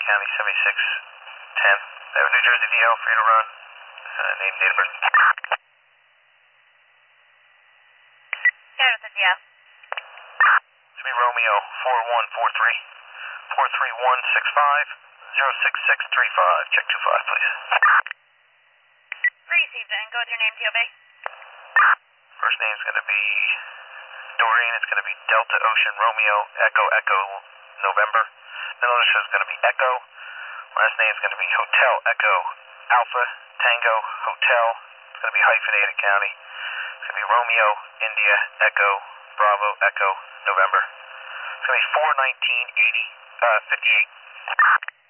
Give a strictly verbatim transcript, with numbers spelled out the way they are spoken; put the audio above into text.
County seventy-six ten. I have a New Jersey D L for you to run. Uh, name, date of birth. Yeah, it's a D L. It's me, Romeo four one four three four three one six five zero six six three five. Check two five, please. Received and go with your name, T O B. First name's going to be Doreen. It's going to be Delta Ocean Romeo Echo Echo November. Middle initial is going to be Echo. Last name's going to be Hotel Echo Alpha Tango Hotel. It's going to be hyphenated county. It's going to be Romeo India Echo Bravo Echo November. It's going to be four nineteen eighty uh, fifty-eight.